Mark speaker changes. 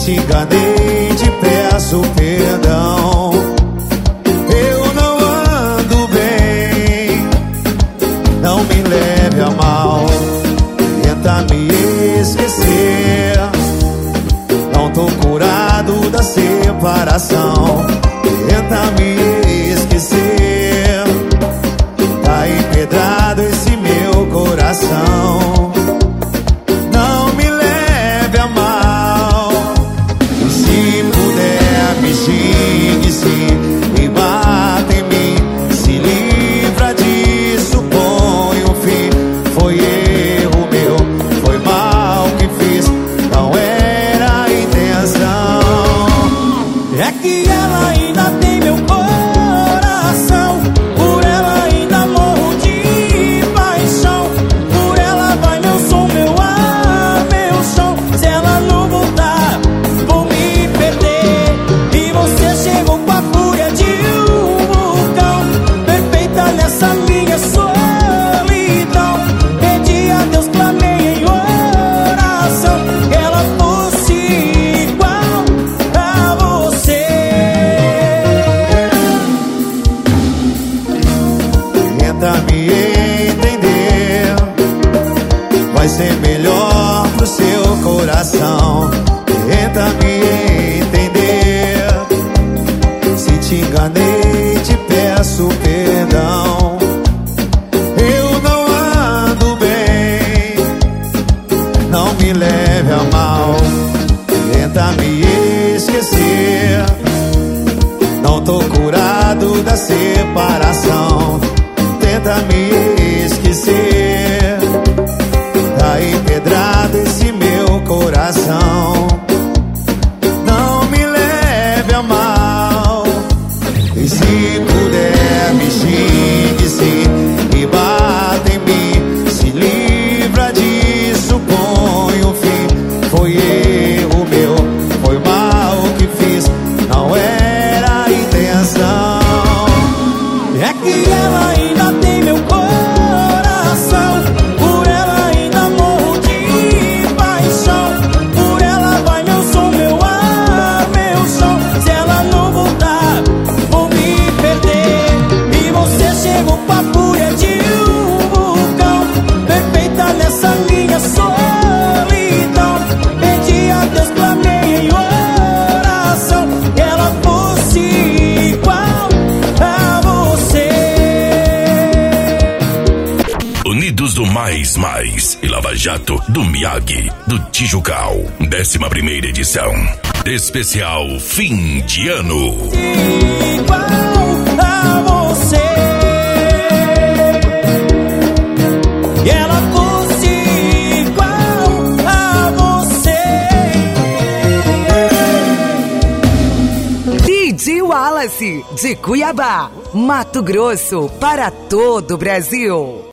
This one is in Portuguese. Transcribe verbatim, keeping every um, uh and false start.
Speaker 1: te enganei, te peço perdão. Eu não ando bem, não me leve a mal. Tenta me esquecer, não tô curado da separação. Tenta me esquecer, tá empedrado esse meu coração. Não me leve a mal, e se puder me xingue sim, e bata em mim, se livra disso, põe um fim. Foi erro meu, foi mal que fiz, não era a intenção. É que ela ainda tem meu coração, por ela ainda morro de paixão. Por ela vai meu som, meu ar, meu chão. Se ela não voltar, vou me perder. E você chegou com a fúria de um vulcão, perfeita nessa minha solidão. Pedi a Deus, clamei em oração, que ela fosse igual a você. Tenta me entender, vai ser melhor pro seu coração. Tenta me entender, se te enganei, te peço perdão. Eu não ando bem, não me leve a mal. Tenta me esquecer, não tô curado da separação. Tenta me esquecer, tá empedrado esse meu coração. Não me leve a mal, e se puder me xingue sim, e bata em mim, se livra disso, põe um fim. Foi erro meu, foi mal que fiz, não era a intenção. É que ela ainda tem meu coração, por ela ainda morro de paixão. Por ela vai meu som, meu ar, meu chão. Se ela não voltar, vou me perder. E você chegou com a fúria de um vulcão, perfeita nessa minha solidão. Pedi a Deus, clamei em oração, que ela fosse igual a você.
Speaker 2: Unidos do Mais Mais e Lava Jato do Miyagi, do Tijucal. Décima primeira edição. Especial fim de ano.
Speaker 1: Igual a você, e ela fosse igual a você.
Speaker 3: D J Wallace, de Cuiabá, Mato Grosso, para todo o Brasil.